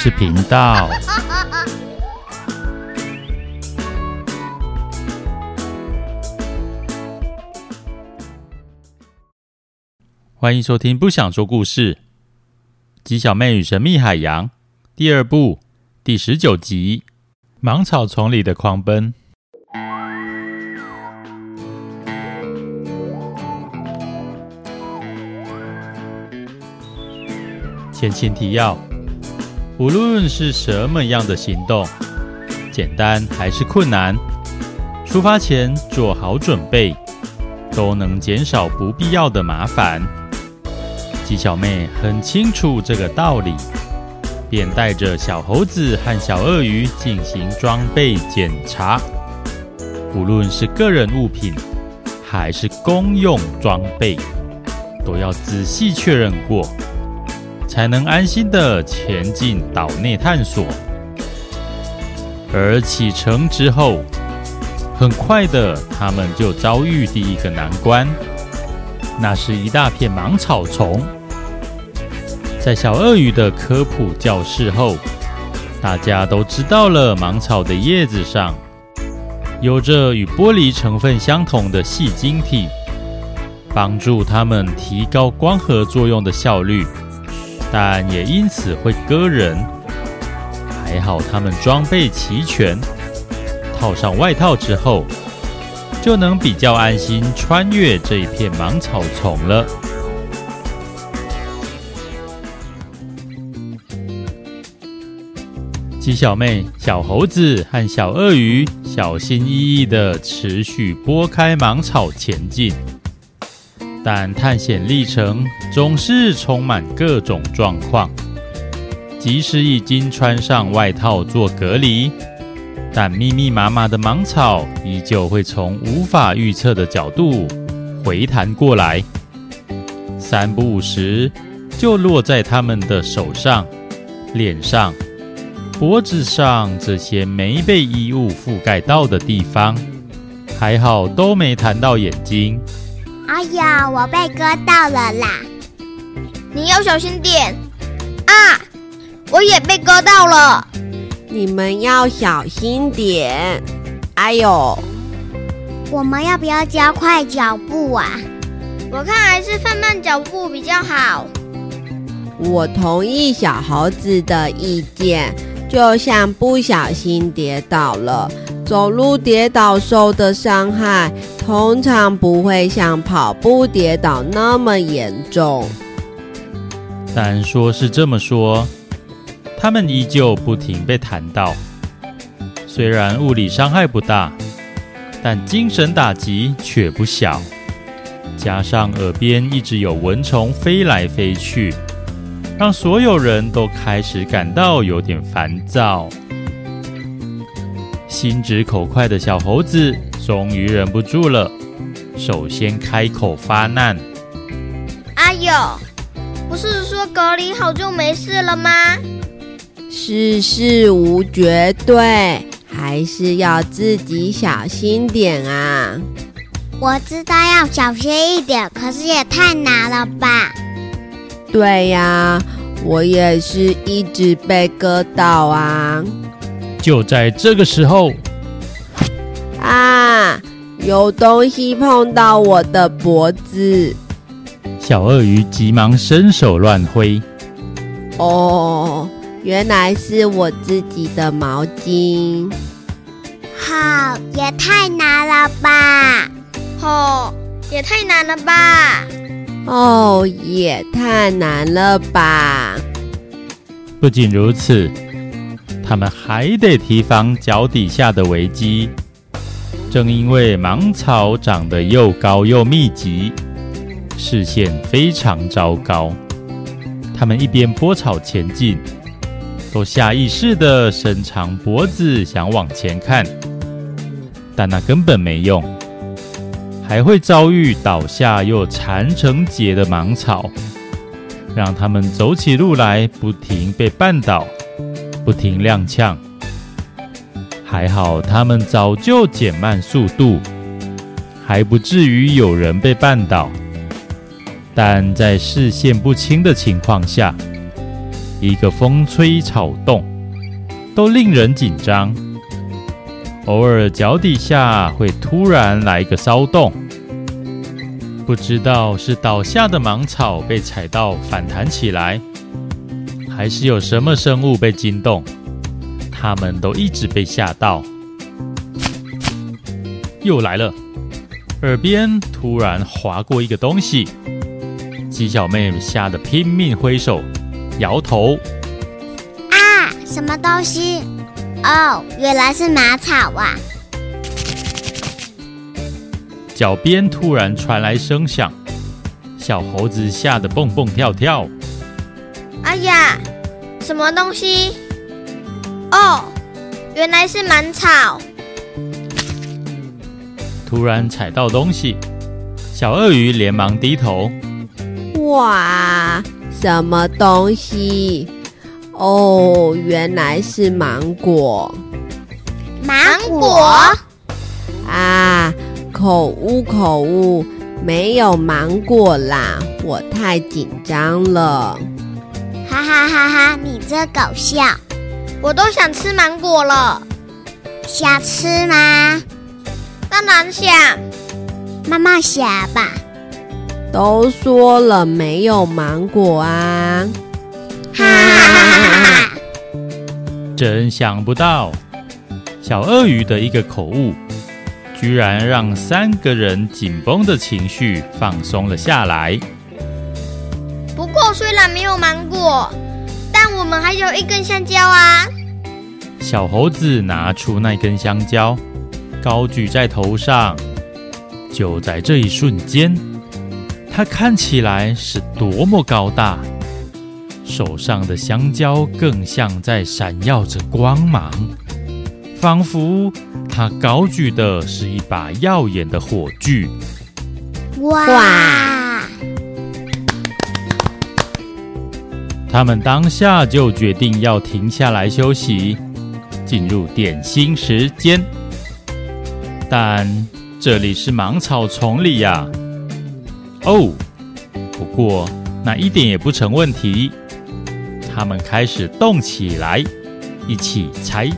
事频道。欢迎收听不想说故事，鸡小妹与神秘海洋第二部第19集，芒草丛里的狂奔。前情提要，无论是什么样的行动，简单还是困难，出发前做好准备，都能减少不必要的麻烦。鸡小妹很清楚这个道理，便带着小猴子和小鳄鱼进行装备检查。无论是个人物品还是公用装备，都要仔细确认过，才能安心地前进岛内探索。而启程之后，很快的他们就遭遇第一个难关，那是一大片芒草丛。在小鳄鱼的科普教室后，大家都知道了芒草的叶子上有着与玻璃成分相同的细晶体，帮助它们提高光合作用的效率，但也因此会割人。还好他们装备齐全，套上外套之后，就能比较安心穿越这一片芒草丛了。鸡小妹、小猴子和小鳄鱼小心翼翼地持续拨开芒草前进，但探险历程总是充满各种状况。即使已经穿上外套做隔离，但密密麻麻的芒草依旧会从无法预测的角度回弹过来，三不五时就落在他们的手上、脸上、脖子上这些没被衣物覆盖到的地方，还好都没弹到眼睛。 哎呀，我被割到了啦！ 你要小心点啊！我也被割到了。 你们要小心点。哎呦， 我们要不要加快脚步啊？ 我看还是放慢脚步比较好。 我同意小猴子的意见，就像不小心跌倒了，走路跌倒受的伤害通常不会像跑步跌倒那么严重。 但说是这么说，他们依旧不停被弹到。虽然物理伤害不大，但精神打击却不小。加上耳边一直有蚊虫飞来飞去，让所有人都开始感到有点烦躁。心直口快的小猴子终于忍不住了，首先开口发难。 哎呦，不是说隔离好就没事了吗？ 世事无绝对，还是要自己小心点啊。 我知道要小心一点，可是也太难了吧。 对呀，我也是一直被割到啊。 就在这个时候， 啊，有东西碰到我的脖子。 小鳄鱼急忙伸手乱挥。 哦，原来是我自己的毛巾。 好，也太难了吧。 也太难了吧。 哦，也太难了吧。 不仅如此，他们还得提防脚底下的危机。正因为芒草长得又高又密集，视线非常糟糕，他们一边拨草前进，都下意识地伸长脖子想往前看，但那根本没用，还会遭遇倒下又缠成结的芒草，让他们走起路来不停被绊倒，不停踉跄。还好他们早就减慢速度，还不至于有人被绊倒。但在视线不清的情况下， 一个风吹草动，都令人紧张。偶尔脚底下会突然来一个骚动，不知道是倒下的芒草被踩到反弹起来，还是有什么生物被惊动，他们都一直被吓到。又来了，耳边突然划过一个东西，鸡小妹吓得拼命挥手摇头。 啊，什么东西？哦，原来是马草啊！ 脚边突然传来声响，小猴子吓得蹦蹦跳跳。 哎呀，什么东西？哦，原来是芒草。 突然踩到东西，小鳄鱼连忙低头。 哇，什么东西？哦，原来是芒果。 芒果？ 啊，口误，没有芒果啦，我太紧张了。 哈哈哈哈，你这搞笑！ 我都想吃芒果了。 想吃吗？ 当然想。 妈妈想吧。 都说了没有芒果啊！ 哈哈哈哈！ 真想不到，小鳄鱼的一个口误，居然让3个人紧绷的情绪放松了下来。 不过虽然没有芒果，但我们还有一根香蕉啊！ 小猴子拿出那根香蕉，高举在头上。就在这一瞬间，它看起来是多么高大，手上的香蕉更像在闪耀着光芒，仿佛它高举的是一把耀眼的火炬。 哇！ 他们当下就决定要停下来休息，进入点心时间。但这里是芒草丛里呀。哦，不过那一点也不成问题。他们开始动起来，一起踩。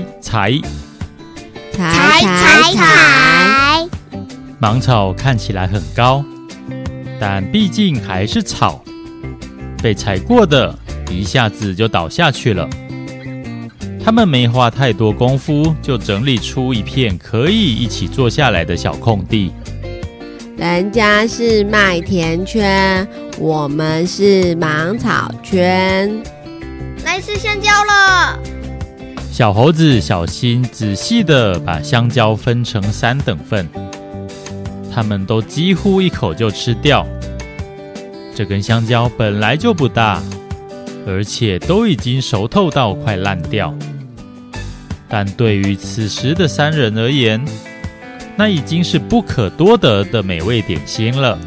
芒草看起来很高，但毕竟还是草，被踩过的一下子就倒下去了。他们没花太多功夫，就整理出一片可以一起坐下来的小空地。 人家是麦田圈，我们是芒草圈。 来吃香蕉了。 小猴子小心仔细地把香蕉分成3等份，他们都几乎一口就吃掉。这根香蕉本来就不大，而且都已经熟透到快烂掉。但对于此时的3人而言，那已经是不可多得的美味点心了。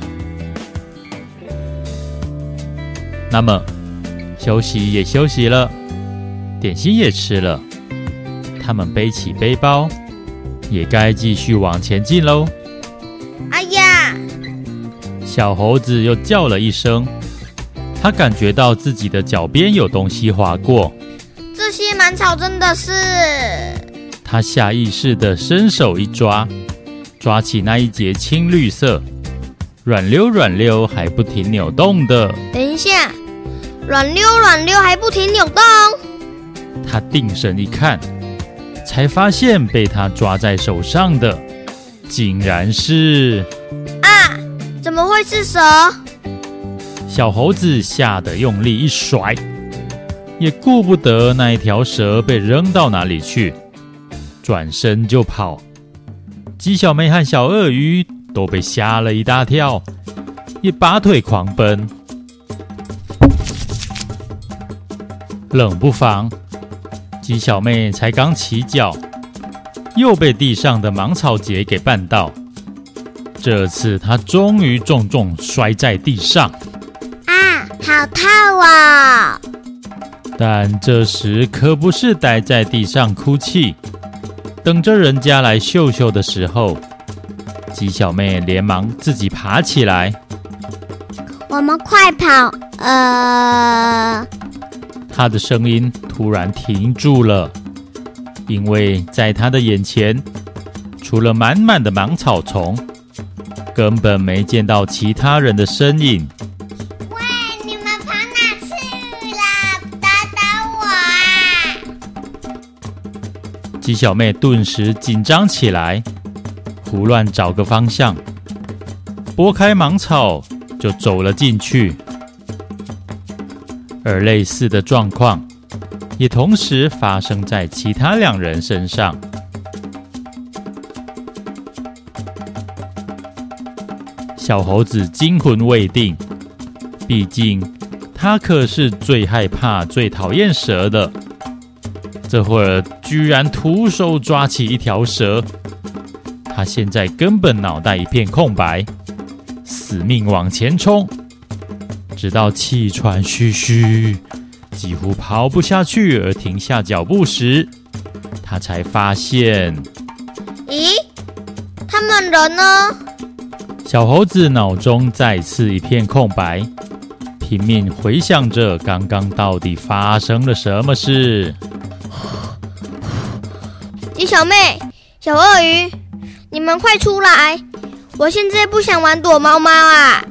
那么，休息也休息了，点心也吃了，他们背起背包，也该继续往前进喽。 哎呀！ 小猴子又叫了一声，他感觉到自己的脚边有东西划过。 这些芒草真的是…… 他下意识地伸手一抓，抓起那一节青绿色、软溜还不停扭动的。 等一下，软溜还不停扭动。 他定神一看，才发现被他抓在手上的，竟然是…… 啊！怎么会是蛇？ 小猴子吓得用力一甩，也顾不得那一条蛇被扔到哪里去，转身就跑。鸡小妹和小鳄鱼都被吓了一大跳，也拔腿狂奔。冷不防，鸡小妹才刚起脚，又被地上的芒草结给绊到。这次她终于重摔在地上。 啊，好痛哦！ 但这时可不是待在地上哭泣，等着人家来秀秀的时候，鸡小妹连忙自己爬起来。 我们快跑！ 他的声音突然停住了，因为在他的眼前，除了满满的芒草丛，根本没见到其他人的身影。 喂，你们跑哪去啦？打打我啊！ 鸡小妹顿时紧张起来，胡乱找个方向，拨开芒草就走了进去。而类似的状况也同时发生在其他2人身上。小猴子惊魂未定，毕竟他可是最害怕、最讨厌蛇的。这会儿居然徒手抓起一条蛇，他现在根本脑袋一片空白，死命往前冲，直到气喘吁吁，几乎跑不下去而停下脚步时，他才发现， 咦，他们人呢？ 小猴子脑中再次一片空白，拼命回想着刚刚到底发生了什么事。 鸡小妹、小鳄鱼，你们快出来！我现在不想玩躲猫猫啊！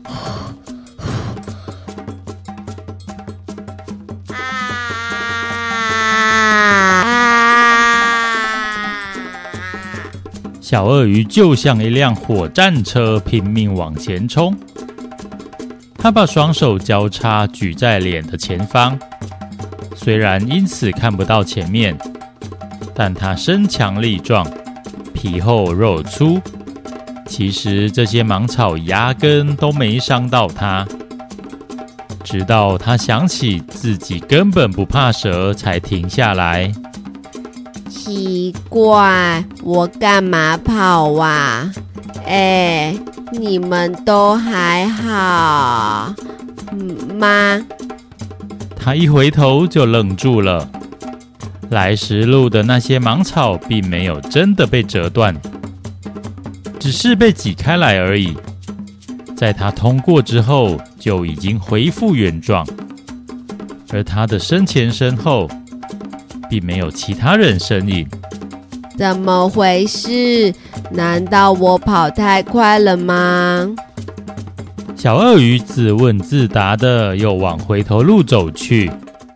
小鳄鱼就像一辆火战车，拼命往前冲。他把双手交叉举在脸的前方，虽然因此看不到前面，但他身强力壮，皮厚肉粗。其实这些芒草压根都没伤到他。直到他想起自己根本不怕蛇，才停下来。 奇怪，我干嘛跑啊？你们都还好吗？ 他一回头就愣住了。来时路的那些芒草并没有真的被折断，只是被挤开来而已。在他通过之后，就已经恢复原状。而他的身前身后，并没有其他人身影。 怎么回事？难道我跑太快了吗？ 小鳄鱼自问自答的又往回头路走去。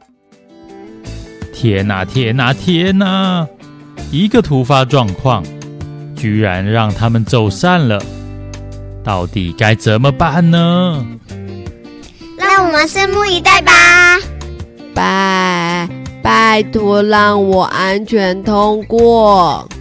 天哪，天哪，天哪！一个突发状况，居然让他们走散了。到底该怎么办呢？ 让我们拭目以待吧。 拜托让我安全通过。